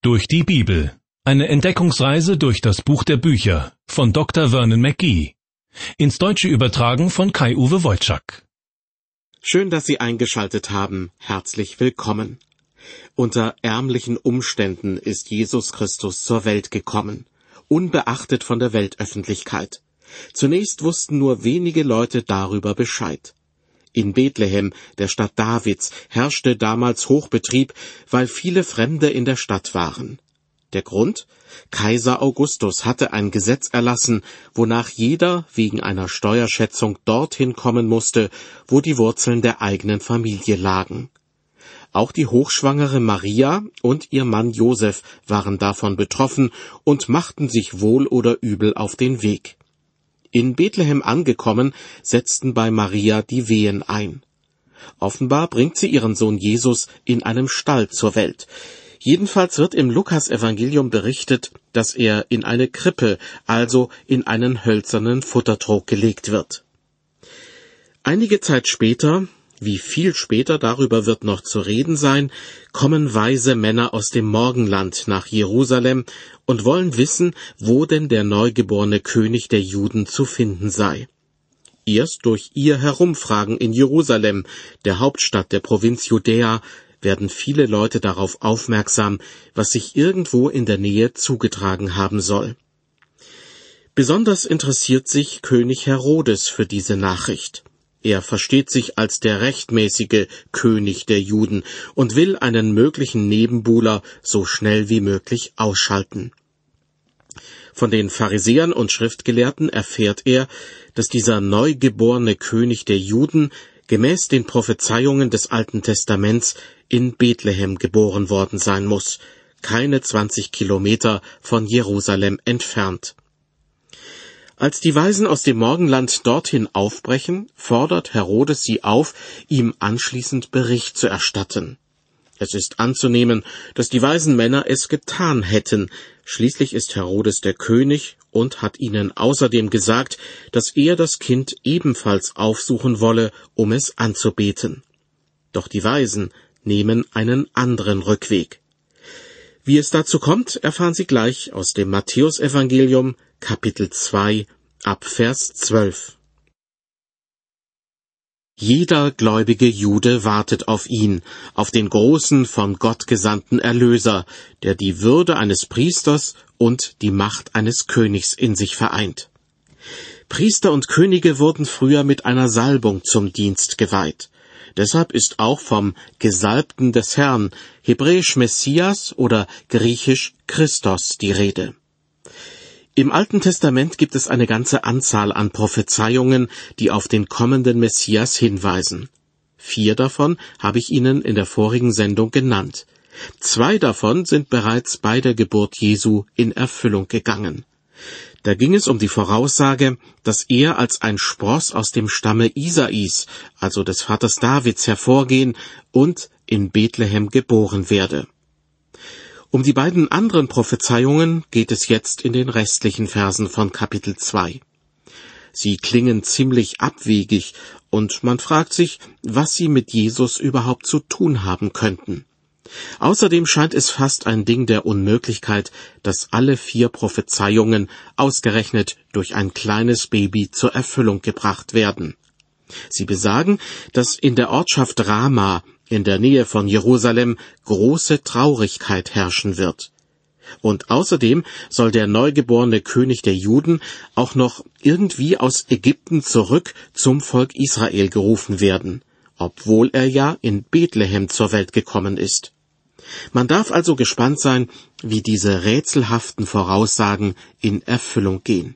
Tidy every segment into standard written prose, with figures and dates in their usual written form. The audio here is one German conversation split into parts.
Durch die Bibel. Eine Entdeckungsreise durch das Buch der Bücher von Dr. Vernon McGee. Ins Deutsche übertragen von Kai-Uwe Wojczak. Schön, dass Sie eingeschaltet haben. Herzlich willkommen. Unter ärmlichen Umständen ist Jesus Christus zur Welt gekommen, unbeachtet von der Weltöffentlichkeit. Zunächst wussten nur wenige Leute darüber Bescheid. In Bethlehem, der Stadt Davids, herrschte damals Hochbetrieb, weil viele Fremde in der Stadt waren. Der Grund? Kaiser Augustus hatte ein Gesetz erlassen, wonach jeder wegen einer Steuerschätzung dorthin kommen musste, wo die Wurzeln der eigenen Familie lagen. Auch die hochschwangere Maria und ihr Mann Josef waren davon betroffen und machten sich wohl oder übel auf den Weg. In Bethlehem angekommen, setzten bei Maria die Wehen ein. Offenbar bringt sie ihren Sohn Jesus in einem Stall zur Welt. Jedenfalls wird im Lukas-Evangelium berichtet, dass er in eine Krippe, also in einen hölzernen Futtertrog gelegt wird. Einige Zeit später, wie viel später, darüber wird noch zu reden sein, kommen weise Männer aus dem Morgenland nach Jerusalem und wollen wissen, wo denn der neugeborene König der Juden zu finden sei. Erst durch ihr Herumfragen in Jerusalem, der Hauptstadt der Provinz Judäa, werden viele Leute darauf aufmerksam, was sich irgendwo in der Nähe zugetragen haben soll. Besonders interessiert sich König Herodes für diese Nachricht. Er versteht sich als der rechtmäßige König der Juden und will einen möglichen Nebenbuhler so schnell wie möglich ausschalten. Von den Pharisäern und Schriftgelehrten erfährt er, dass dieser neugeborene König der Juden gemäß den Prophezeiungen des Alten Testaments in Bethlehem geboren worden sein muss, keine 20 Kilometer von Jerusalem entfernt. Als die Weisen aus dem Morgenland dorthin aufbrechen, fordert Herodes sie auf, ihm anschließend Bericht zu erstatten. Es ist anzunehmen, dass die weisen Männer es getan hätten. Schließlich ist Herodes der König und hat ihnen außerdem gesagt, dass er das Kind ebenfalls aufsuchen wolle, um es anzubeten. Doch die Weisen nehmen einen anderen Rückweg. Wie es dazu kommt, erfahren Sie gleich aus dem Matthäusevangelium, Kapitel 2, ab Vers 12. Jeder gläubige Jude wartet auf ihn, auf den großen, von Gott gesandten Erlöser, der die Würde eines Priesters und die Macht eines Königs in sich vereint. Priester und Könige wurden früher mit einer Salbung zum Dienst geweiht. Deshalb ist auch vom Gesalbten des Herrn, hebräisch Messias oder griechisch Christos, die Rede. Im Alten Testament gibt es eine ganze Anzahl an Prophezeiungen, die auf den kommenden Messias hinweisen. 4 davon habe ich Ihnen in der vorigen Sendung genannt. 2 davon sind bereits bei der Geburt Jesu in Erfüllung gegangen. Da ging es um die Voraussage, dass er als ein Spross aus dem Stamme Isais, also des Vaters Davids, hervorgehen und in Bethlehem geboren werde. Um die beiden anderen Prophezeiungen geht es jetzt in den restlichen Versen von Kapitel 2. Sie klingen ziemlich abwegig und man fragt sich, was sie mit Jesus überhaupt zu tun haben könnten. Außerdem scheint es fast ein Ding der Unmöglichkeit, dass alle 4 Prophezeiungen ausgerechnet durch ein kleines Baby zur Erfüllung gebracht werden. Sie besagen, dass in der Ortschaft Rama in der Nähe von Jerusalem große Traurigkeit herrschen wird. Und außerdem soll der neugeborene König der Juden auch noch irgendwie aus Ägypten zurück zum Volk Israel gerufen werden, obwohl er ja in Bethlehem zur Welt gekommen ist. Man darf also gespannt sein, wie diese rätselhaften Voraussagen in Erfüllung gehen.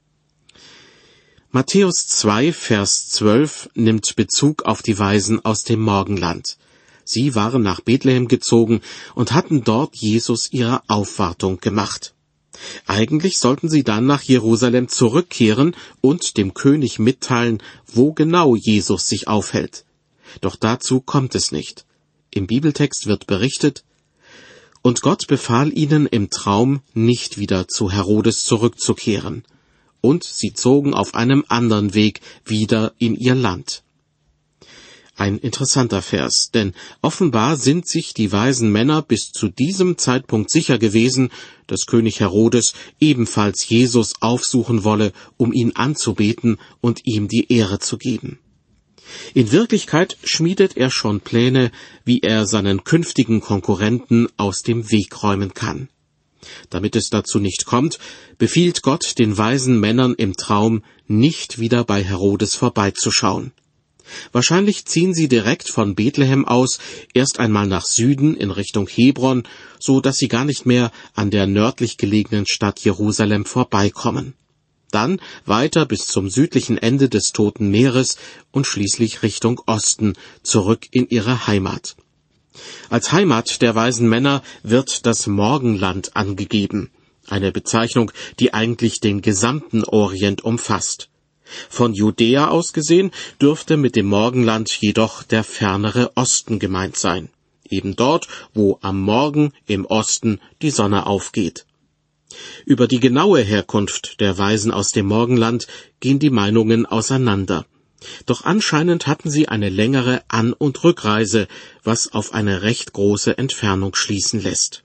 Matthäus 2, Vers 12 nimmt Bezug auf die Weisen aus dem Morgenland. Sie waren nach Bethlehem gezogen und hatten dort Jesus ihre Aufwartung gemacht. Eigentlich sollten sie dann nach Jerusalem zurückkehren und dem König mitteilen, wo genau Jesus sich aufhält. Doch dazu kommt es nicht. Im Bibeltext wird berichtet: Und Gott befahl ihnen im Traum, nicht wieder zu Herodes zurückzukehren. Und sie zogen auf einem anderen Weg wieder in ihr Land. Ein interessanter Vers, denn offenbar sind sich die weisen Männer bis zu diesem Zeitpunkt sicher gewesen, dass König Herodes ebenfalls Jesus aufsuchen wolle, um ihn anzubeten und ihm die Ehre zu geben. In Wirklichkeit schmiedet er schon Pläne, wie er seinen künftigen Konkurrenten aus dem Weg räumen kann. Damit es dazu nicht kommt, befiehlt Gott den weisen Männern im Traum, nicht wieder bei Herodes vorbeizuschauen. Wahrscheinlich ziehen sie direkt von Bethlehem aus erst einmal nach Süden in Richtung Hebron, so dass sie gar nicht mehr an der nördlich gelegenen Stadt Jerusalem vorbeikommen. Dann weiter bis zum südlichen Ende des Toten Meeres und schließlich Richtung Osten, zurück in ihre Heimat. Als Heimat der weisen Männer wird das Morgenland angegeben, eine Bezeichnung, die eigentlich den gesamten Orient umfasst. Von Judäa aus gesehen dürfte mit dem Morgenland jedoch der fernere Osten gemeint sein, eben dort, wo am Morgen im Osten die Sonne aufgeht. Über die genaue Herkunft der Weisen aus dem Morgenland gehen die Meinungen auseinander. Doch anscheinend hatten sie eine längere An- und Rückreise, was auf eine recht große Entfernung schließen lässt.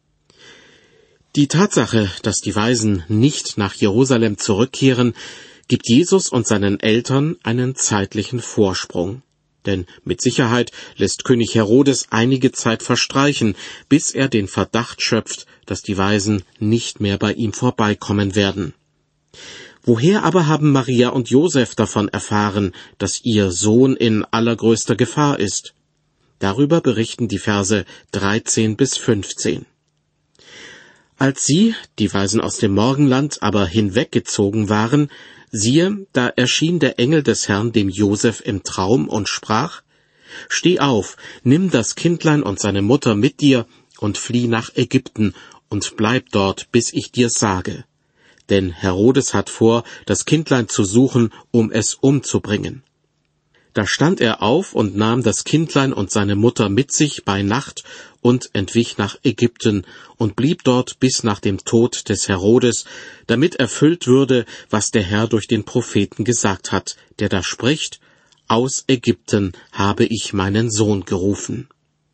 Die Tatsache, dass die Weisen nicht nach Jerusalem zurückkehren, gibt Jesus und seinen Eltern einen zeitlichen Vorsprung. Denn mit Sicherheit lässt König Herodes einige Zeit verstreichen, bis er den Verdacht schöpft, dass die Weisen nicht mehr bei ihm vorbeikommen werden. Woher aber haben Maria und Josef davon erfahren, dass ihr Sohn in allergrößter Gefahr ist? Darüber berichten die Verse 13 bis 15. Als sie, die Weisen aus dem Morgenland, aber hinweggezogen waren, siehe, da erschien der Engel des Herrn dem Josef im Traum und sprach: Steh auf, nimm das Kindlein und seine Mutter mit dir und flieh nach Ägypten und bleib dort, bis ich dir sage. Denn Herodes hat vor, das Kindlein zu suchen, um es umzubringen. Da stand er auf und nahm das Kindlein und seine Mutter mit sich bei Nacht und entwich nach Ägypten und blieb dort bis nach dem Tod des Herodes, damit erfüllt würde, was der Herr durch den Propheten gesagt hat, der da spricht: Aus Ägypten habe ich meinen Sohn gerufen.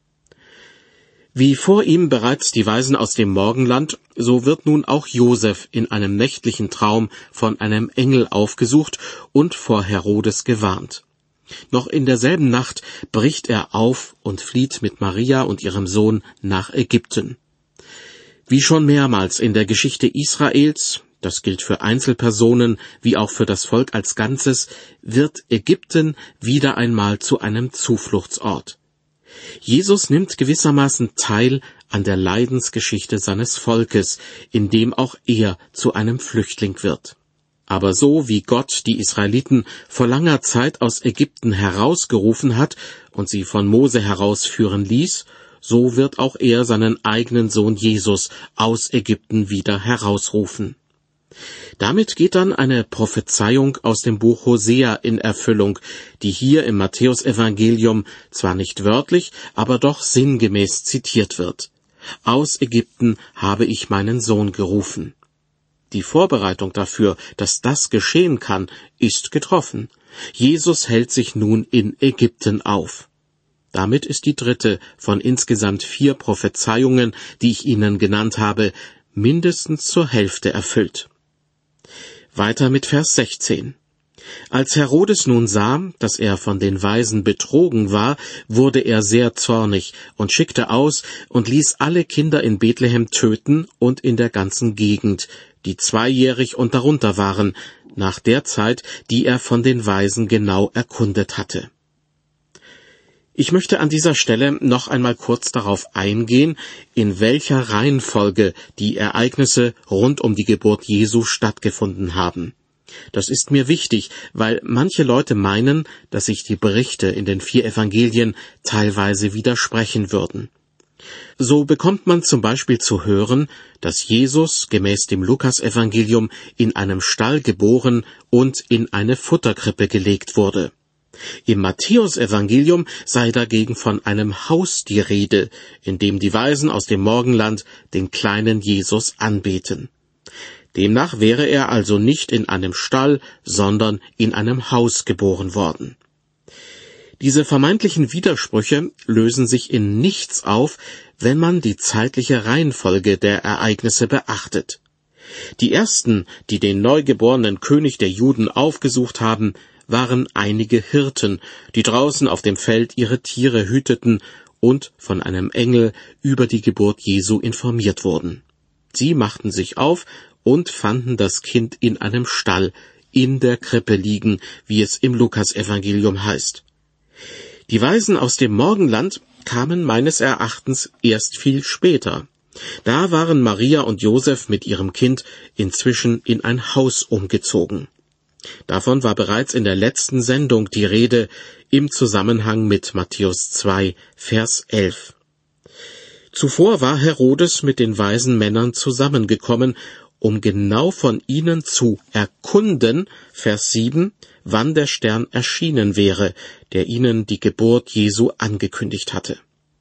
Wie vor ihm bereits die Weisen aus dem Morgenland, so wird nun auch Josef in einem nächtlichen Traum von einem Engel aufgesucht und vor Herodes gewarnt. Noch in derselben Nacht bricht er auf und flieht mit Maria und ihrem Sohn nach Ägypten. Wie schon mehrmals in der Geschichte Israels, das gilt für Einzelpersonen wie auch für das Volk als Ganzes, wird Ägypten wieder einmal zu einem Zufluchtsort. Jesus nimmt gewissermaßen teil an der Leidensgeschichte seines Volkes, indem auch er zu einem Flüchtling wird. Aber so wie Gott die Israeliten vor langer Zeit aus Ägypten herausgerufen hat und sie von Mose herausführen ließ, so wird auch er seinen eigenen Sohn Jesus aus Ägypten wieder herausrufen. Damit geht dann eine Prophezeiung aus dem Buch Hosea in Erfüllung, die hier im Matthäusevangelium zwar nicht wörtlich, aber doch sinngemäß zitiert wird. Aus Ägypten habe ich meinen Sohn gerufen. Die Vorbereitung dafür, dass das geschehen kann, ist getroffen. Jesus hält sich nun in Ägypten auf. Damit ist die dritte von insgesamt 4 Prophezeiungen, die ich Ihnen genannt habe, mindestens zur Hälfte erfüllt. Weiter mit Vers 16. Als Herodes nun sah, dass er von den Weisen betrogen war, wurde er sehr zornig und schickte aus und ließ alle Kinder in Bethlehem töten und in der ganzen Gegend, die 2-jährig und darunter waren, nach der Zeit, die er von den Weisen genau erkundet hatte. Ich möchte an dieser Stelle noch einmal kurz darauf eingehen, in welcher Reihenfolge die Ereignisse rund um die Geburt Jesu stattgefunden haben. Das ist mir wichtig, weil manche Leute meinen, dass sich die Berichte in den 4 Evangelien teilweise widersprechen würden. So bekommt man zum Beispiel zu hören, dass Jesus gemäß dem Lukasevangelium in einem Stall geboren und in eine Futterkrippe gelegt wurde. Im Matthäusevangelium sei dagegen von einem Haus die Rede, in dem die Weisen aus dem Morgenland den kleinen Jesus anbeten. Demnach wäre er also nicht in einem Stall, sondern in einem Haus geboren worden. Diese vermeintlichen Widersprüche lösen sich in nichts auf, wenn man die zeitliche Reihenfolge der Ereignisse beachtet. Die ersten, die den neugeborenen König der Juden aufgesucht haben, waren einige Hirten, die draußen auf dem Feld ihre Tiere hüteten und von einem Engel über die Geburt Jesu informiert wurden. Sie machten sich auf und fanden das Kind in einem Stall, in der Krippe liegen, wie es im Lukasevangelium heißt. Die Weisen aus dem Morgenland kamen meines Erachtens erst viel später. Da waren Maria und Josef mit ihrem Kind inzwischen in ein Haus umgezogen. Davon war bereits in der letzten Sendung die Rede im Zusammenhang mit Matthäus 2, Vers 11. Zuvor war Herodes mit den weisen Männern zusammengekommen, um genau von ihnen zu erkunden, Vers 7, wann der Stern erschienen wäre, der ihnen die Geburt Jesu angekündigt hatte.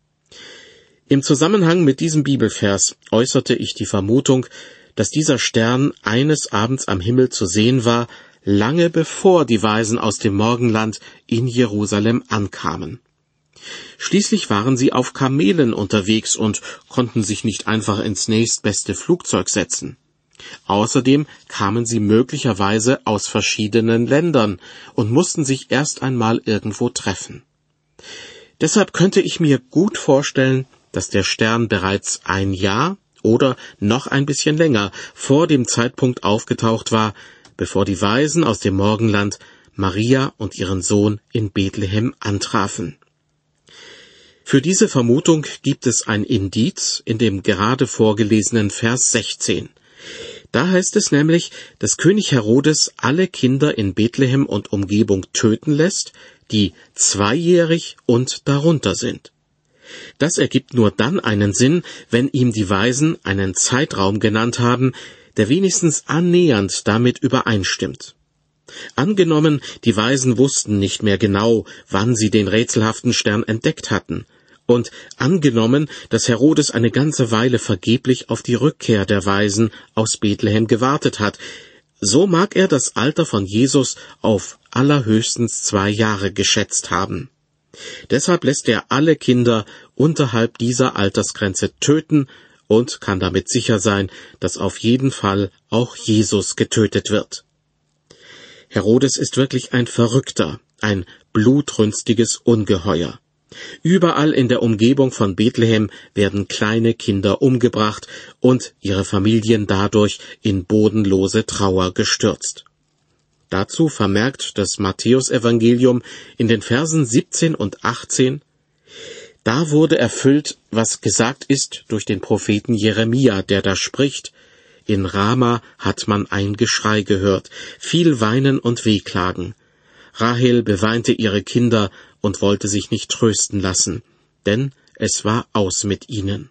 Im Zusammenhang mit diesem Bibelvers äußerte ich die Vermutung, dass dieser Stern eines Abends am Himmel zu sehen war, lange bevor die Weisen aus dem Morgenland in Jerusalem ankamen. Schließlich waren sie auf Kamelen unterwegs und konnten sich nicht einfach ins nächstbeste Flugzeug setzen. Außerdem kamen sie möglicherweise aus verschiedenen Ländern und mussten sich erst einmal irgendwo treffen. Deshalb könnte ich mir gut vorstellen, dass der Stern bereits ein Jahr oder noch ein bisschen länger vor dem Zeitpunkt aufgetaucht war, bevor die Weisen aus dem Morgenland Maria und ihren Sohn in Bethlehem antrafen. Für diese Vermutung gibt es ein Indiz in dem gerade vorgelesenen Vers 16. Da heißt es nämlich, dass König Herodes alle Kinder in Bethlehem und Umgebung töten lässt, die 2-jährig und darunter sind. Das ergibt nur dann einen Sinn, wenn ihm die Weisen einen Zeitraum genannt haben, der wenigstens annähernd damit übereinstimmt. Angenommen, die Weisen wussten nicht mehr genau, wann sie den rätselhaften Stern entdeckt hatten, und angenommen, dass Herodes eine ganze Weile vergeblich auf die Rückkehr der Weisen aus Bethlehem gewartet hat, so mag er das Alter von Jesus auf allerhöchstens 2 Jahre geschätzt haben. Deshalb lässt er alle Kinder unterhalb dieser Altersgrenze töten und kann damit sicher sein, dass auf jeden Fall auch Jesus getötet wird. Herodes ist wirklich ein Verrückter, ein blutrünstiges Ungeheuer. Überall in der Umgebung von Bethlehem werden kleine Kinder umgebracht und ihre Familien dadurch in bodenlose Trauer gestürzt. Dazu vermerkt das Matthäusevangelium in den Versen 17 und 18, da wurde erfüllt, was gesagt ist durch den Propheten Jeremia, der da spricht, in Rama hat man ein Geschrei gehört, viel Weinen und Wehklagen. Rahel beweinte ihre Kinder und wollte sich nicht trösten lassen, denn es war aus mit ihnen.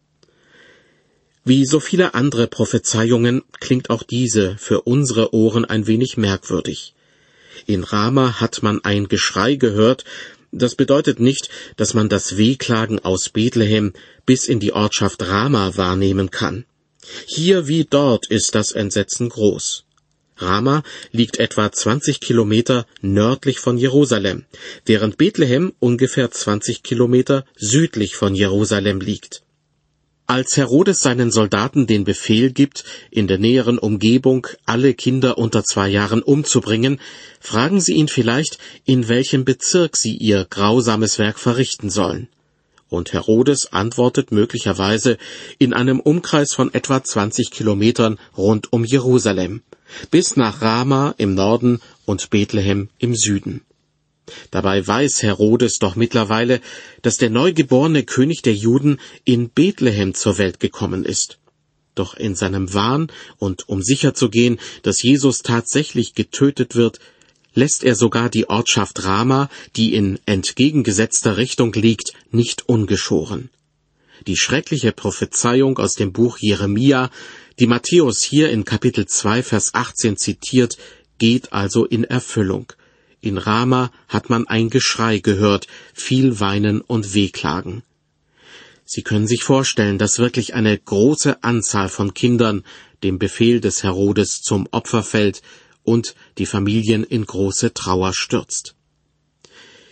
Wie so viele andere Prophezeiungen klingt auch diese für unsere Ohren ein wenig merkwürdig. In Rama hat man ein Geschrei gehört, das bedeutet nicht, dass man das Wehklagen aus Bethlehem bis in die Ortschaft Rama wahrnehmen kann. Hier wie dort ist das Entsetzen groß. Rama liegt etwa 20 Kilometer nördlich von Jerusalem, während Bethlehem ungefähr 20 Kilometer südlich von Jerusalem liegt. Als Herodes seinen Soldaten den Befehl gibt, in der näheren Umgebung alle Kinder unter 2 Jahren umzubringen, fragen sie ihn vielleicht, in welchem Bezirk sie ihr grausames Werk verrichten sollen. Und Herodes antwortet möglicherweise in einem Umkreis von etwa 20 Kilometern rund um Jerusalem, bis nach Rama im Norden und Bethlehem im Süden. Dabei weiß Herodes doch mittlerweile, dass der neugeborene König der Juden in Bethlehem zur Welt gekommen ist. Doch in seinem Wahn und um sicherzugehen, dass Jesus tatsächlich getötet wird, lässt er sogar die Ortschaft Rama, die in entgegengesetzter Richtung liegt, nicht ungeschoren. Die schreckliche Prophezeiung aus dem Buch Jeremia, die Matthäus hier in Kapitel 2, Vers 18 zitiert, geht also in Erfüllung. In Rama hat man ein Geschrei gehört, viel Weinen und Wehklagen. Sie können sich vorstellen, dass wirklich eine große Anzahl von Kindern dem Befehl des Herodes zum Opfer fällt und die Familien in große Trauer stürzt.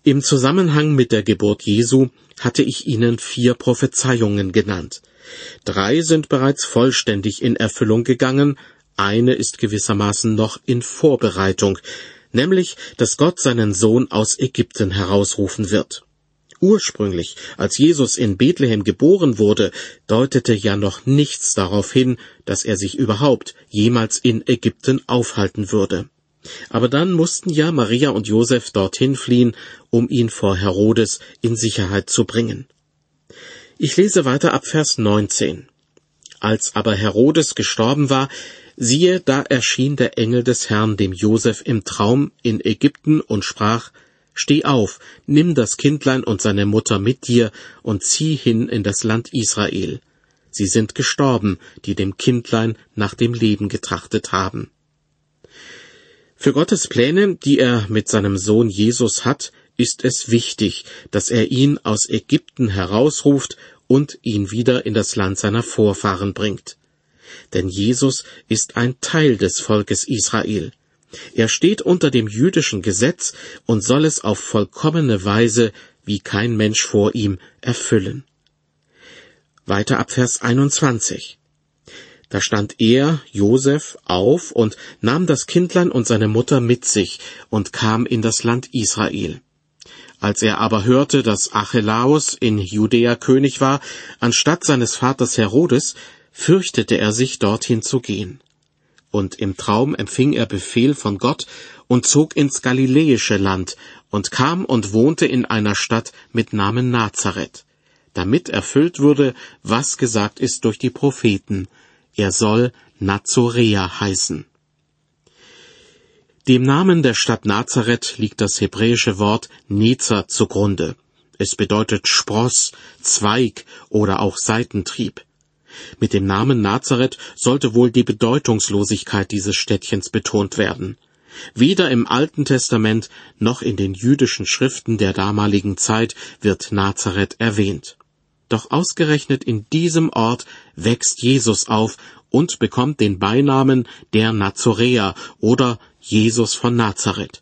Im Zusammenhang mit der Geburt Jesu hatte ich Ihnen 4 Prophezeiungen genannt. 3 sind bereits vollständig in Erfüllung gegangen, eine ist gewissermaßen noch in Vorbereitung, nämlich, dass Gott seinen Sohn aus Ägypten herausrufen wird. Ursprünglich, als Jesus in Bethlehem geboren wurde, deutete ja noch nichts darauf hin, dass er sich überhaupt jemals in Ägypten aufhalten würde. Aber dann mussten ja Maria und Josef dorthin fliehen, um ihn vor Herodes in Sicherheit zu bringen. Ich lese weiter ab Vers 19. Als aber Herodes gestorben war, siehe, da erschien der Engel des Herrn dem Josef im Traum in Ägypten und sprach: Steh auf, nimm das Kindlein und seine Mutter mit dir und zieh hin in das Land Israel. Sie sind gestorben, die dem Kindlein nach dem Leben getrachtet haben. Für Gottes Pläne, die er mit seinem Sohn Jesus hat, ist es wichtig, dass er ihn aus Ägypten herausruft und ihn wieder in das Land seiner Vorfahren bringt. Denn Jesus ist ein Teil des Volkes Israel. Er steht unter dem jüdischen Gesetz und soll es auf vollkommene Weise, wie kein Mensch vor ihm, erfüllen. Weiter ab Vers 21. Da stand er, Josef, auf und nahm das Kindlein und seine Mutter mit sich und kam in das Land Israel. Als er aber hörte, dass Archelaus in Judäa König war, anstatt seines Vaters Herodes, fürchtete er sich, dorthin zu gehen. Und im Traum empfing er Befehl von Gott und zog ins galiläische Land und kam und wohnte in einer Stadt mit Namen Nazareth, damit erfüllt würde, was gesagt ist durch die Propheten: Er soll Nazoräer heißen. Dem Namen der Stadt Nazareth liegt das hebräische Wort Nezer zugrunde. Es bedeutet Spross, Zweig oder auch Seitentrieb. Mit dem Namen Nazareth sollte wohl die Bedeutungslosigkeit dieses Städtchens betont werden. Weder im Alten Testament noch in den jüdischen Schriften der damaligen Zeit wird Nazareth erwähnt. Doch ausgerechnet in diesem Ort wächst Jesus auf und bekommt den Beinamen der Nazoräer oder Jesus von Nazareth.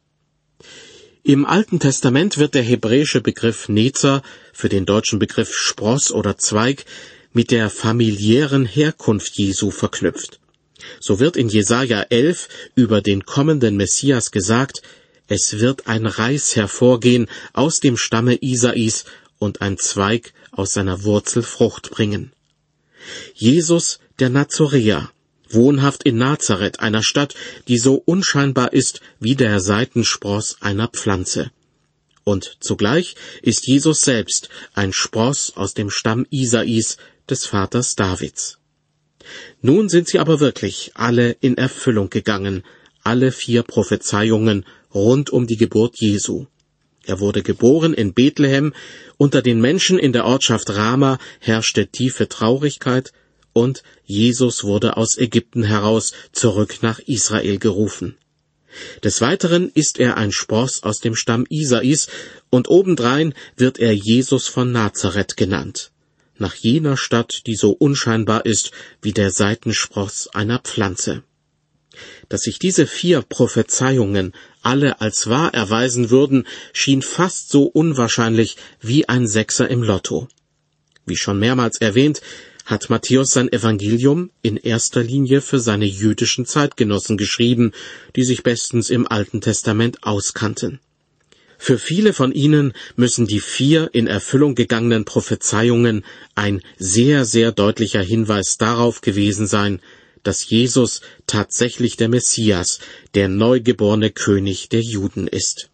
Im Alten Testament wird der hebräische Begriff Nezer für den deutschen Begriff Spross oder Zweig mit der familiären Herkunft Jesu verknüpft. So wird in Jesaja 11 über den kommenden Messias gesagt: Es wird ein Reis hervorgehen aus dem Stamme Isais und ein Zweig aus seiner Wurzel Frucht bringen. Jesus, der Nazoräer, wohnhaft in Nazareth, einer Stadt, die so unscheinbar ist wie der Seitenspross einer Pflanze. Und zugleich ist Jesus selbst ein Spross aus dem Stamm Isais, des Vaters Davids. Nun sind sie aber wirklich alle in Erfüllung gegangen, alle 4 Prophezeiungen rund um die Geburt Jesu. Er wurde geboren in Bethlehem, unter den Menschen in der Ortschaft Rama herrschte tiefe Traurigkeit, und Jesus wurde aus Ägypten heraus zurück nach Israel gerufen. Des Weiteren ist er ein Spross aus dem Stamm Isais, und obendrein wird er Jesus von Nazareth genannt, nach jener Stadt, die so unscheinbar ist wie der Seitenspross einer Pflanze. Dass sich diese 4 Prophezeiungen alle als wahr erweisen würden, schien fast so unwahrscheinlich wie ein Sechser im Lotto. Wie schon mehrmals erwähnt, hat Matthäus sein Evangelium in erster Linie für seine jüdischen Zeitgenossen geschrieben, die sich bestens im Alten Testament auskannten. Für viele von ihnen müssen die 4 in Erfüllung gegangenen Prophezeiungen ein sehr, sehr deutlicher Hinweis darauf gewesen sein, dass Jesus tatsächlich der Messias, der neugeborene König der Juden ist.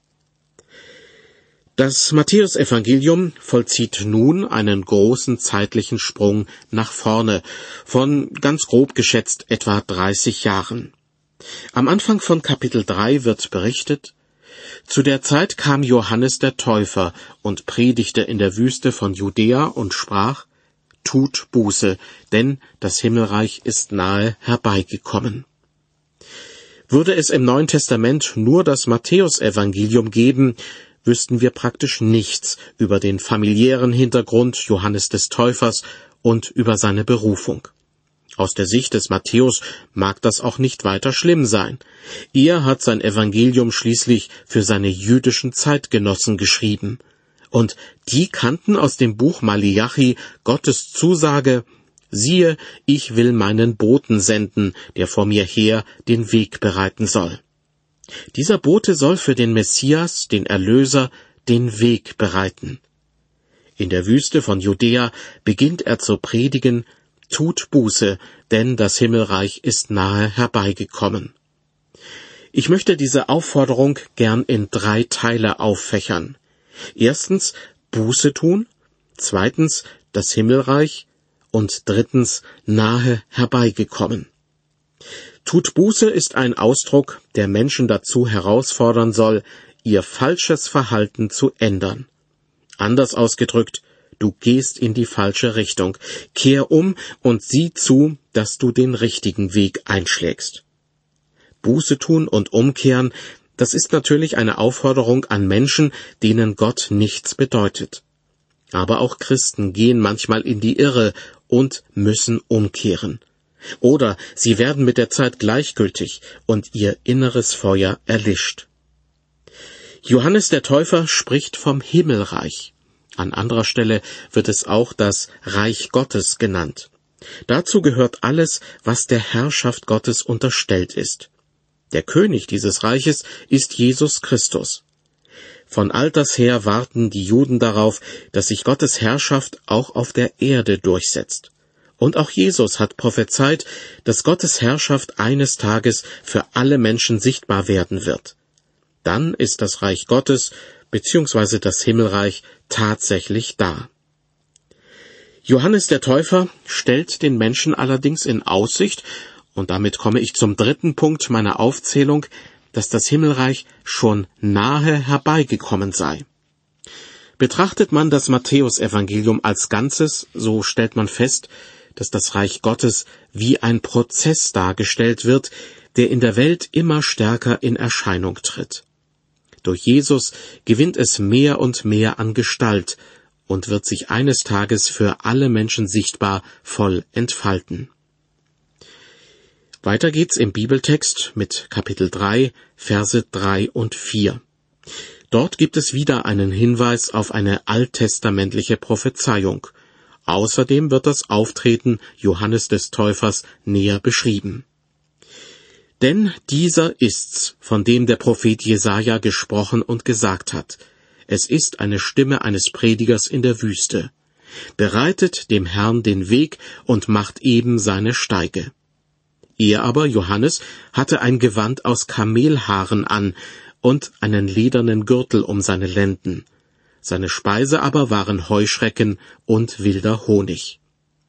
Das Matthäus-Evangelium vollzieht nun einen großen zeitlichen Sprung nach vorne, von ganz grob geschätzt etwa 30 Jahren. Am Anfang von Kapitel 3 wird berichtet: Zu der Zeit kam Johannes der Täufer und predigte in der Wüste von Judäa und sprach: Tut Buße, denn das Himmelreich ist nahe herbeigekommen. Würde es im Neuen Testament nur das Matthäus-Evangelium geben, wüssten wir praktisch nichts über den familiären Hintergrund Johannes des Täufers und über seine Berufung. Aus der Sicht des Matthäus mag das auch nicht weiter schlimm sein. Er hat sein Evangelium schließlich für seine jüdischen Zeitgenossen geschrieben. Und die kannten aus dem Buch Maleachi Gottes Zusage: Siehe, ich will meinen Boten senden, der vor mir her den Weg bereiten soll. Dieser Bote soll für den Messias, den Erlöser, den Weg bereiten. In der Wüste von Judäa beginnt er zu predigen: Tut Buße, denn das Himmelreich ist nahe herbeigekommen. Ich möchte diese Aufforderung gern in 3 Teile auffächern. Erstens Buße tun, zweitens das Himmelreich und drittens nahe herbeigekommen. Tut Buße ist ein Ausdruck, der Menschen dazu herausfordern soll, ihr falsches Verhalten zu ändern. Anders ausgedrückt: Du gehst in die falsche Richtung. Kehr um und sieh zu, dass du den richtigen Weg einschlägst. Buße tun und umkehren, das ist natürlich eine Aufforderung an Menschen, denen Gott nichts bedeutet. Aber auch Christen gehen manchmal in die Irre und müssen umkehren. Oder sie werden mit der Zeit gleichgültig und ihr inneres Feuer erlischt. Johannes der Täufer spricht vom Himmelreich. An anderer Stelle wird es auch das Reich Gottes genannt. Dazu gehört alles, was der Herrschaft Gottes unterstellt ist. Der König dieses Reiches ist Jesus Christus. Von alters her warten die Juden darauf, dass sich Gottes Herrschaft auch auf der Erde durchsetzt. Und auch Jesus hat prophezeit, dass Gottes Herrschaft eines Tages für alle Menschen sichtbar werden wird. Dann ist das Reich Gottes bzw. das Himmelreich tatsächlich da. Johannes der Täufer stellt den Menschen allerdings in Aussicht, und damit komme ich zum 3. Punkt meiner Aufzählung, dass das Himmelreich schon nahe herbeigekommen sei. Betrachtet man das Matthäusevangelium als Ganzes, so stellt man fest, dass das Reich Gottes wie ein Prozess dargestellt wird, der in der Welt immer stärker in Erscheinung tritt. Durch Jesus gewinnt es mehr und mehr an Gestalt und wird sich eines Tages für alle Menschen sichtbar voll entfalten. Weiter geht's im Bibeltext mit Kapitel 3, Verse 3 und 4. Dort gibt es wieder einen Hinweis auf eine alttestamentliche Prophezeiung. Außerdem wird das Auftreten Johannes des Täufers näher beschrieben. Denn dieser ist's, von dem der Prophet Jesaja gesprochen und gesagt hat: Es ist eine Stimme eines Predigers in der Wüste. Bereitet dem Herrn den Weg und macht eben seine Steige. Er aber, Johannes, hatte ein Gewand aus Kamelhaaren an und einen ledernen Gürtel um seine Lenden. Seine Speise aber waren Heuschrecken und wilder Honig.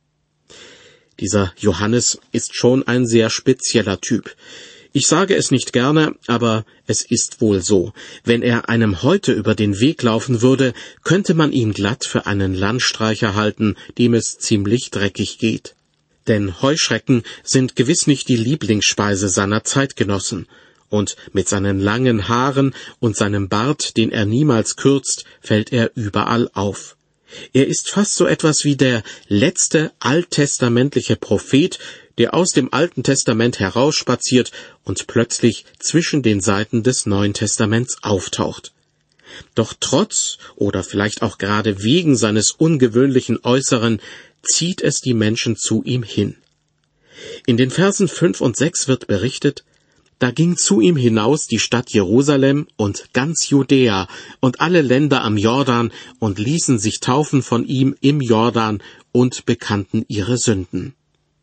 Dieser Johannes ist schon ein sehr spezieller Typ. Ich sage es nicht gerne, aber es ist wohl so. Wenn er einem heute über den Weg laufen würde, könnte man ihn glatt für einen Landstreicher halten, dem es ziemlich dreckig geht. Denn Heuschrecken sind gewiss nicht die Lieblingsspeise seiner Zeitgenossen, und mit seinen langen Haaren und seinem Bart, den er niemals kürzt, fällt er überall auf. Er ist fast so etwas wie der letzte alttestamentliche Prophet, der aus dem Alten Testament herausspaziert und plötzlich zwischen den Seiten des Neuen Testaments auftaucht. Doch trotz oder vielleicht auch gerade wegen seines ungewöhnlichen Äußeren zieht es die Menschen zu ihm hin. In den Versen 5 und 6 wird berichtet: Da ging zu ihm hinaus die Stadt Jerusalem und ganz Judäa und alle Länder am Jordan und ließen sich taufen von ihm im Jordan und bekannten ihre Sünden.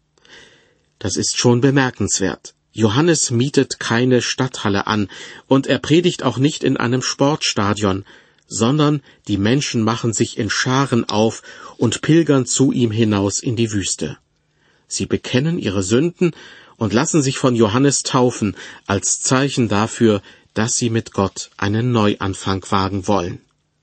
Das ist schon bemerkenswert. Johannes mietet keine Stadthalle an und er predigt auch nicht in einem Sportstadion, sondern die Menschen machen sich in Scharen auf und pilgern zu ihm hinaus in die Wüste. Sie bekennen ihre Sünden und lassen sich von Johannes taufen, als Zeichen dafür, dass sie mit Gott einen Neuanfang wagen wollen.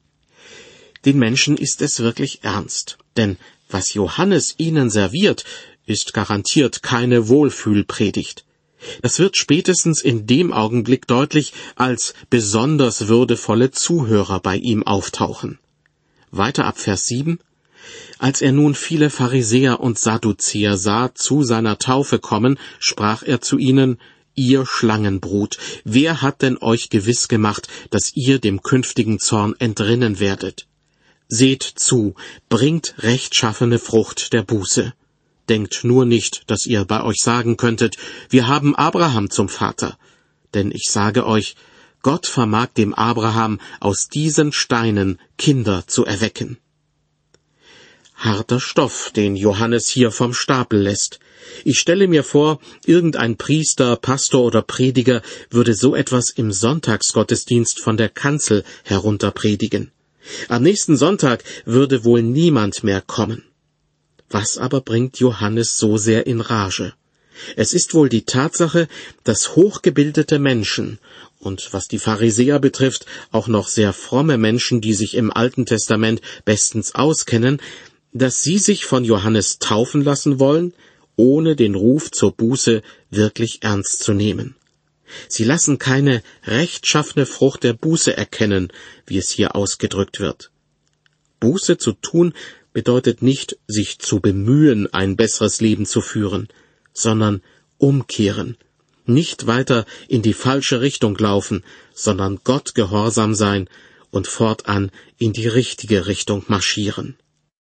Den Menschen ist es wirklich ernst, denn was Johannes ihnen serviert, ist garantiert keine Wohlfühlpredigt. Das wird spätestens in dem Augenblick deutlich, als besonders würdevolle Zuhörer bei ihm auftauchen. Weiter ab Vers 7: Als er nun viele Pharisäer und Sadduzäer sah zu seiner Taufe kommen, sprach er zu ihnen: Ihr Schlangenbrut, wer hat denn euch gewiss gemacht, dass ihr dem künftigen Zorn entrinnen werdet? Seht zu, bringt rechtschaffene Frucht der Buße. Denkt nur nicht, dass ihr bei euch sagen könntet: Wir haben Abraham zum Vater. Denn ich sage euch, Gott vermag dem Abraham aus diesen Steinen Kinder zu erwecken. Harter Stoff, den Johannes hier vom Stapel lässt. Ich stelle mir vor, irgendein Priester, Pastor oder Prediger würde so etwas im Sonntagsgottesdienst von der Kanzel herunter predigen. Am nächsten Sonntag würde wohl niemand mehr kommen. Was aber bringt Johannes so sehr in Rage? Es ist wohl die Tatsache, dass hochgebildete Menschen, und was die Pharisäer betrifft, auch noch sehr fromme Menschen, die sich im Alten Testament bestens auskennen, dass sie sich von Johannes taufen lassen wollen, ohne den Ruf zur Buße wirklich ernst zu nehmen. Sie lassen keine rechtschaffene Frucht der Buße erkennen, wie es hier ausgedrückt wird. Buße zu tun bedeutet nicht, sich zu bemühen, ein besseres Leben zu führen, sondern umkehren, nicht weiter in die falsche Richtung laufen, sondern Gott gehorsam sein und fortan in die richtige Richtung marschieren.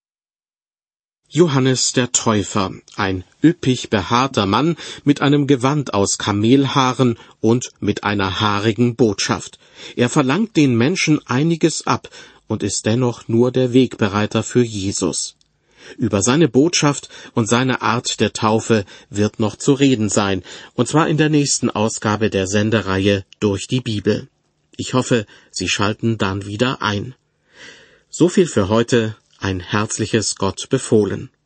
Johannes der Täufer, ein üppig behaarter Mann mit einem Gewand aus Kamelhaaren und mit einer haarigen Botschaft. Er verlangt den Menschen einiges ab und ist dennoch nur der Wegbereiter für Jesus. Über seine Botschaft und seine Art der Taufe wird noch zu reden sein, und zwar in der nächsten Ausgabe der Sendereihe Durch die Bibel. Ich hoffe, Sie schalten dann wieder ein. So viel für heute. Ein herzliches Gott befohlen.